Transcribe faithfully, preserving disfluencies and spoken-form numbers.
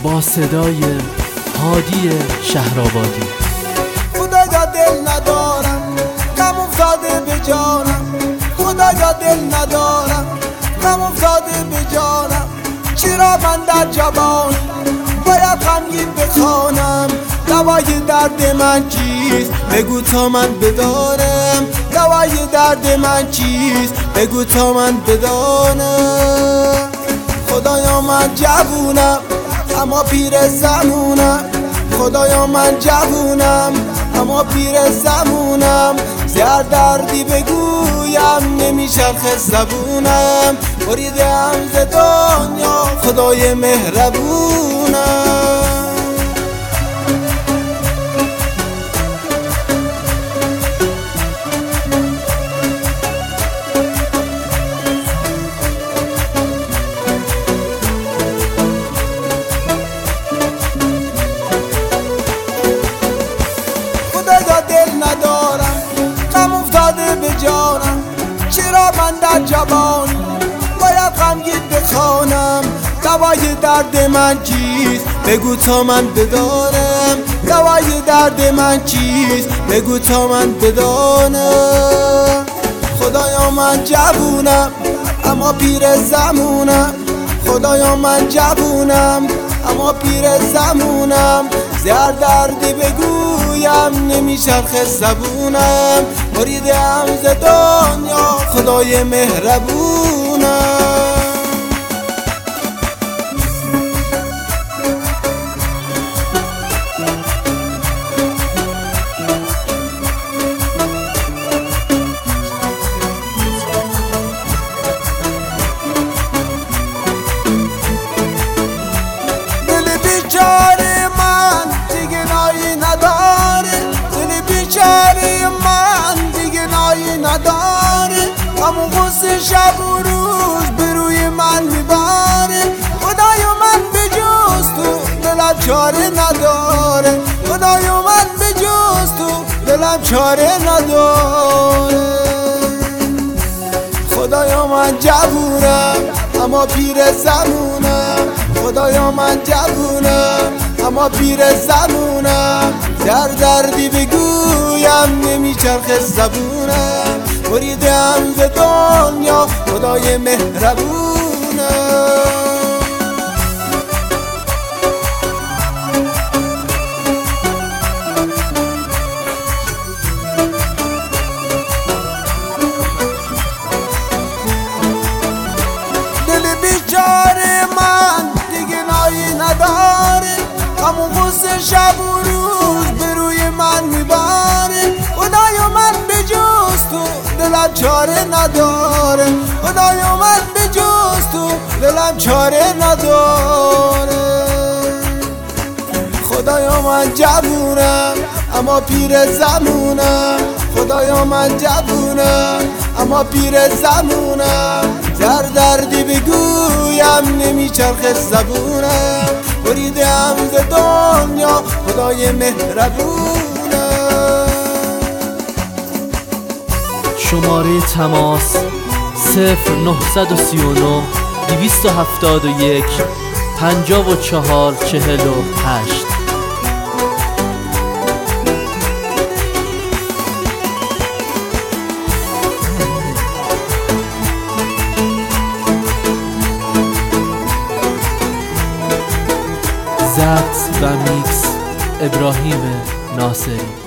با صدای هادی شهرآبادی. خدایا دل ندارم غم افتاده به جانم، خدایا دل ندارم غم افتاده به جانم. چرا من در جوانی باید غمگین بخوانم؟ دوای درد من چیست بگو تا من بدانم، دوای درد من چیست بگو تا من بدانم. خدایا من جوونم اما پیر زمونم، خدایا من جوونم اما پیر زمونم. زر دردی بگویم نمیچرخه زبونم، بریدم ز دنیا خدای مهربونم. خدایا دل ندارم غم افتاده به جانم، چرا من در جوانی باید غمگین بخوانم؟ دوای درد من چیست بگو تا من بدانم، دوای درد من چیست بگو تا من بدانم. خدایا من جوونم اما پیر زمونم، خدایا من جوونم اما پیر زمونم. زر دردی بگویم نمیچرخه زبونم، بریدم ز دنیا خدای مهربونم. دل بیچاره من دیگه نایی نداره، دل بیچاره من دیگه نایی نداره. همون غصه شب و روز به روی من میباره. خدایا من به جز تو دلم چاره نداره، خدایا من به جز تو دلم چاره نداره. خدایا من جوونم اما پیر زمونم، خدایا من جوونم اما پیر زمونم. در دردی بگویم نمیچرخه زبونم، بریدم ز دنیا خدای مهربونم. دل بیچاره من دیگه نایی نداره، همون غصه شب و روز به روی من میباره. خدایا من به جز تو دلم چاره نداره، خدایا من به جز تو دلم چاره نداره. خدایا من جوونم اما پیر زمونم، خدایا من جوونم اما پیر زمونم. در دردی بگویم نمیچرخه زبونم، بریدم ز دنیا خدای مهربونم. شماره تماس صفر نه سه نه دویست و هفتاد و یک پنجاه و چهار چهل و هشت. ضبط و میکس ابراهیم ناصری.